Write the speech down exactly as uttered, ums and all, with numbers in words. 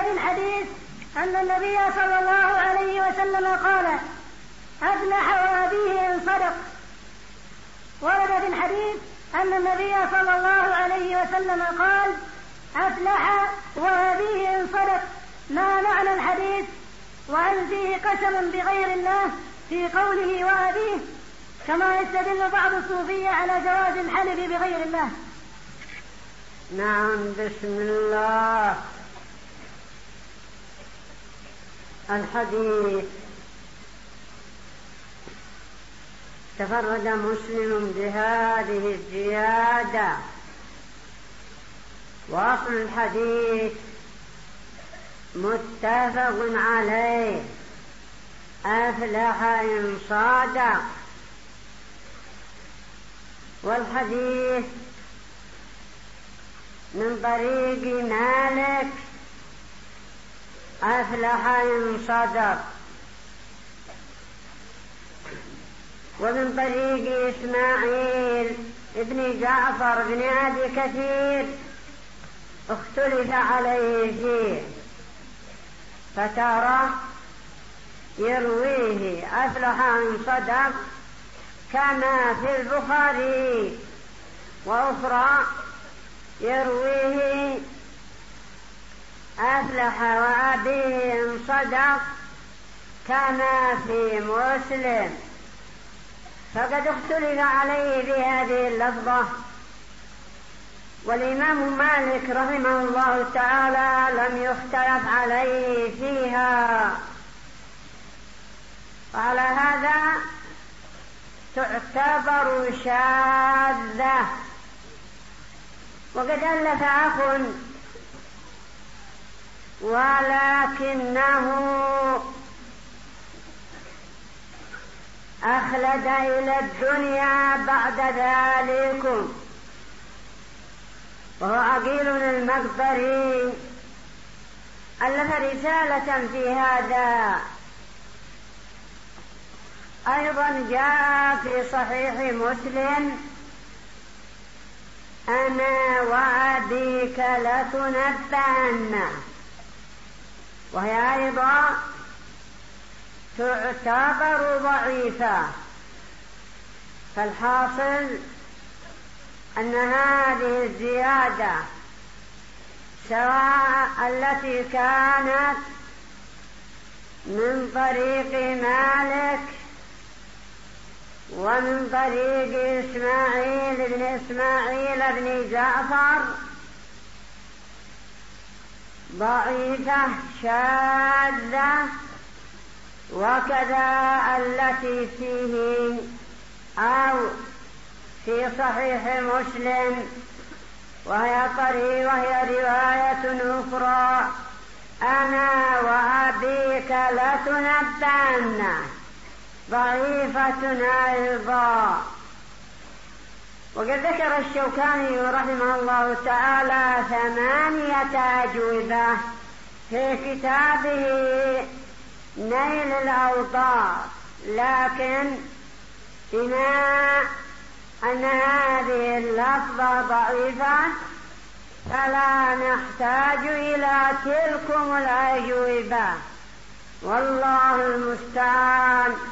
في الحديث أن النبي صلى الله عليه وسلم قال: أفلح وأبيه إن صدق. ورد في الحديث أن النبي صلى الله عليه وسلم قال: أفلح وأبيه إن صدق. ما معنى الحديث؟ وهل فيه قسم بغير الله في قوله وأبيه، كما يستدل بعض الصوفية على جواز الحلف بغير الله؟ نعم. بسم الله. الحديث تفرد مسلم بهذه الزيادة، وأصل الحديث متفق عليه: أفلح إن صدق. والحديث من طريق مالك: أفلح إن صدق. ومن طريق إسماعيل ابن جعفر بن أبي كثير اختلف عليه فيه، فترى يرويه أفلح إن صدق كما في البخاري، وأخرى يرويه أفلح وأبيه إن صدق كما في مسلم، فقد اختلف عليه بهذه اللفظة. والإمام مالك رحمه الله تعالى لم يختلف عليه فيها، وعلى هذا تعتبر شاذة. وقد ألف أخ ولكنه أخلد إلى الدنيا بعد ذلك، وهو عقيل المقبري، ألف رسالة في هذا. أيضا جاء في صحيح مسلم: أنا وأبيك لتنبأن، وهي أيضا تعتبر ضعيفة. فالحاصل أن هذه الزيادة، سواء التي كانت من طريق مالك ومن طريق إسماعيل بن إسماعيل بن جعفر، ضعيفة شاذة، وكذا التي فيه أو في صحيح مسلم وهي طريق وهي رواية أخرى: أنا وأبيك لتنبأن، ضعيفة أيضا. وقد ذكر الشوكاني رحمه الله تعالى ثمانية أجوبة في كتابه نيل الأوطار، لكن بما أن هذه اللفظة ضعيفة فلا نحتاج إلى تلكم الأجوبة، والله المستعان.